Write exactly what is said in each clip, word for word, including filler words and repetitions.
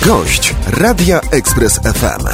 Gość Radia Express F M.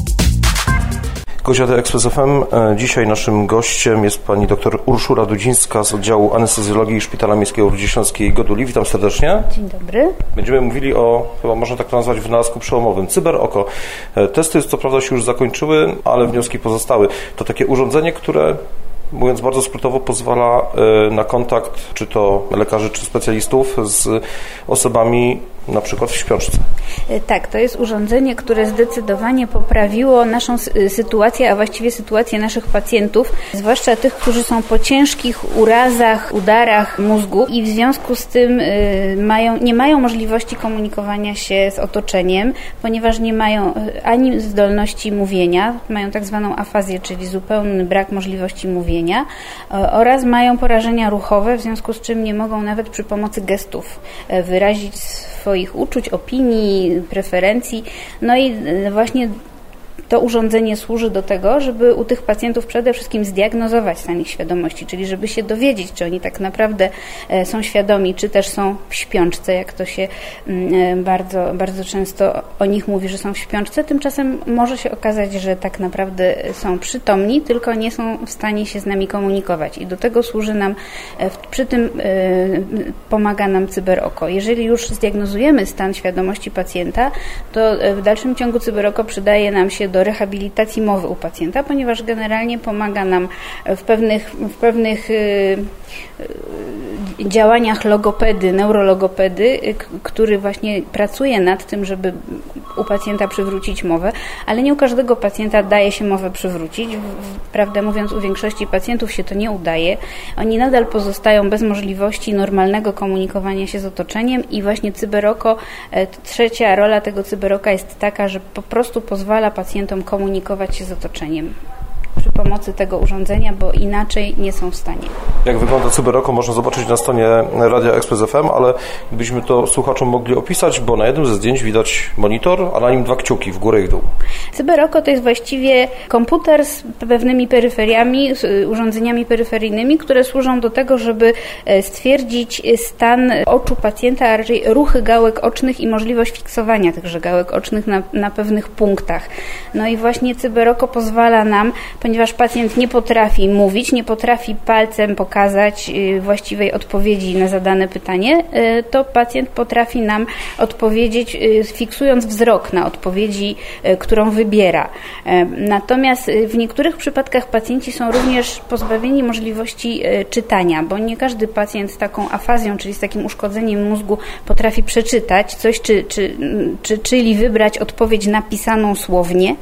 Gość Radia Express F M. Dzisiaj naszym gościem jest pani dr Urszula Dudzińska z oddziału anestezjologii Szpitala Miejskiego w Rudzie Śląskiej Goduli. Witam serdecznie. Dzień dobry. Będziemy mówili o, chyba można tak nazwać, wynalazku przełomowym. Cyberoko. Testy co prawda się już zakończyły, ale wnioski pozostały. To takie urządzenie, które, mówiąc bardzo skrótowo, pozwala na kontakt czy to lekarzy, czy specjalistów z osobami na przykład w śpiączce. Tak, to jest urządzenie, które zdecydowanie poprawiło naszą sytuację, a właściwie sytuację naszych pacjentów, zwłaszcza tych, którzy są po ciężkich urazach, udarach mózgu i w związku z tym y, mają, nie mają możliwości komunikowania się z otoczeniem, ponieważ nie mają ani zdolności mówienia, mają tak zwaną afazję, czyli zupełny brak możliwości mówienia y, oraz mają porażenia ruchowe, w związku z czym nie mogą nawet przy pomocy gestów y, wyrazić swoich uczuć, opinii, preferencji. No i właśnie to urządzenie służy do tego, żeby u tych pacjentów przede wszystkim zdiagnozować stan ich świadomości, czyli żeby się dowiedzieć, czy oni tak naprawdę są świadomi, czy też są w śpiączce, jak to się bardzo, bardzo często o nich mówi, że są w śpiączce. Tymczasem może się okazać, że tak naprawdę są przytomni, tylko nie są w stanie się z nami komunikować i do tego służy nam, przy tym pomaga nam cyberoko. Jeżeli już zdiagnozujemy stan świadomości pacjenta, to w dalszym ciągu cyberoko przydaje nam się do rehabilitacji mowy u pacjenta, ponieważ generalnie pomaga nam w pewnych, w pewnych y, y, działaniach logopedy, neurologopedy, y, który właśnie pracuje nad tym, żeby u pacjenta przywrócić mowę, ale nie u każdego pacjenta daje się mowę przywrócić. Prawdę mówiąc, u większości pacjentów się to nie udaje. Oni nadal pozostają bez możliwości normalnego komunikowania się z otoczeniem i właśnie cyberoko, trzecia rola tego cyberoka jest taka, że po prostu pozwala pacjentom komunikować się z otoczeniem przy pomocy tego urządzenia, bo inaczej nie są w stanie. Jak wygląda cyberoko, można zobaczyć na stronie Radia Express F M, ale byśmy to słuchaczom mogli opisać, bo na jednym ze zdjęć widać monitor, a na nim dwa kciuki w górę i w dół. Cyberoko to jest właściwie komputer z pewnymi peryferiami, z urządzeniami peryferyjnymi, które służą do tego, żeby stwierdzić stan oczu pacjenta, a raczej ruchy gałek ocznych i możliwość fiksowania tychże gałek ocznych na, na pewnych punktach. No i właśnie cyberoko pozwala nam, ponieważ pacjent nie potrafi mówić, nie potrafi palcem pokazać właściwej odpowiedzi na zadane pytanie, to pacjent potrafi nam odpowiedzieć, fiksując wzrok na odpowiedzi, którą wybiera. Natomiast w niektórych przypadkach pacjenci są również pozbawieni możliwości czytania, bo nie każdy pacjent z taką afazją, czyli z takim uszkodzeniem mózgu potrafi przeczytać coś, czy, czy, czy, czyli wybrać odpowiedź napisaną słownie,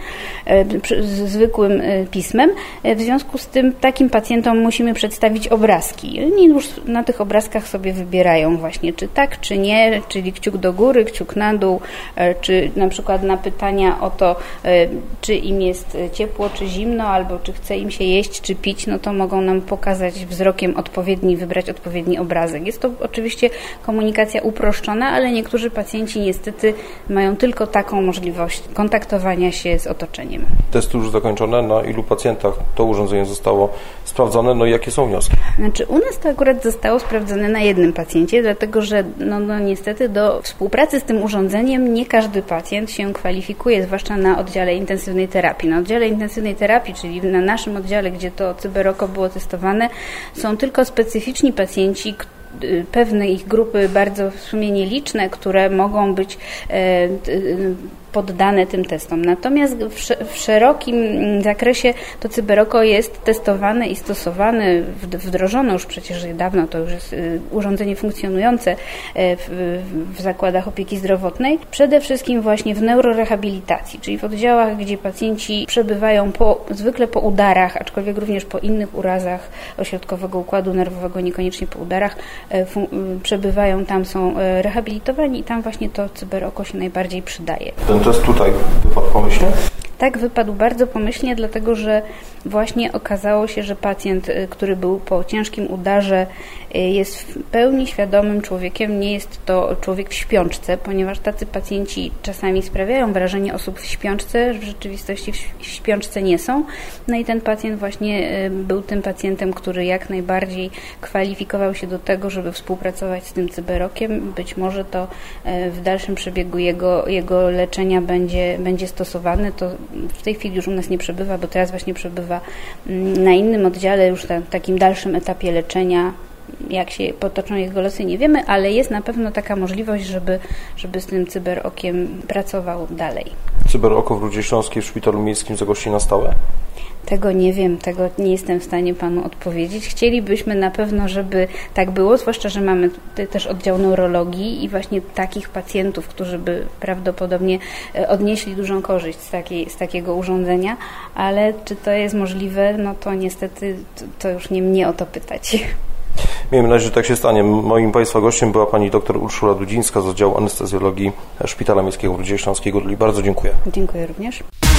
zwykłym pismem. W związku z tym takim pacjentom musimy przedstawić obrazki. Oni już na tych obrazkach sobie wybierają właśnie, czy tak, czy nie, czyli kciuk do góry, kciuk na dół, czy na przykład na pytania o to, czy im jest ciepło, czy zimno, albo czy chce im się jeść, czy pić, no to mogą nam pokazać wzrokiem odpowiedni, wybrać odpowiedni obrazek. Jest to oczywiście komunikacja uproszczona, ale niektórzy pacjenci niestety mają tylko taką możliwość kontaktowania się z otoczeniem. Testy już zakończone. Na ilu pacjentach to urządzenie zostało sprawdzone? No i jakie są wnioski? Znaczy u nas to akurat zostało sprawdzone na jednym pacjencie, dlatego że no, no niestety do współpracy z tym urządzeniem nie każdy pacjent się kwalifikuje, zwłaszcza na oddziale intensywnej terapii. Na oddziale intensywnej terapii, czyli na naszym oddziale, gdzie to cyberoko było testowane, są tylko specyficzni pacjenci, pewne ich grupy bardzo w sumie nieliczne, które mogą być e, poddane tym testom. Natomiast w szerokim zakresie to cyberoko jest testowane i stosowane, wdrożone już przecież dawno, to już jest urządzenie funkcjonujące w, w zakładach opieki zdrowotnej, przede wszystkim właśnie w neurorehabilitacji, czyli w oddziałach, gdzie pacjenci przebywają po, zwykle po udarach, aczkolwiek również po innych urazach ośrodkowego układu nerwowego, niekoniecznie po udarach, fun- przebywają tam, są rehabilitowani i tam właśnie to cyberoko się najbardziej przydaje. Ten test tutaj wypadł pomyślnie? Tak, wypadł bardzo pomyślnie, dlatego że właśnie okazało się, że pacjent, który był po ciężkim udarze, jest w pełni świadomym człowiekiem, nie jest to człowiek w śpiączce, ponieważ tacy pacjenci czasami sprawiają wrażenie osób w śpiączce, w rzeczywistości w śpiączce nie są. No i ten pacjent właśnie był tym pacjentem, który jak najbardziej kwalifikował się do tego, żeby współpracować z tym cyberokiem. Być może to w dalszym przebiegu jego, jego leczenia będzie, będzie stosowane. To w tej chwili już u nas nie przebywa, bo teraz właśnie przebywa na innym oddziale, już na takim dalszym etapie leczenia. Jak się potoczą jego losy, nie wiemy, ale jest na pewno taka możliwość, żeby, żeby z tym cyberokiem pracował dalej. Cyberoko w Rudzie Śląskiej w Szpitalu Miejskim zagości na stałe? Tego nie wiem, tego nie jestem w stanie Panu odpowiedzieć. Chcielibyśmy na pewno, żeby tak było, zwłaszcza, że mamy tutaj też oddział neurologii i właśnie takich pacjentów, którzy by prawdopodobnie odnieśli dużą korzyść z, takiej, z takiego urządzenia, ale czy to jest możliwe, no to niestety to, to już nie mnie o to pytać. Miejmy nadzieję, że tak się stanie. Moim Państwa gościem była pani dr Urszula Dudzińska z oddziału anestezjologii Szpitala Miejskiego w Rudzie Śląskiej. Bardzo dziękuję. Dziękuję również.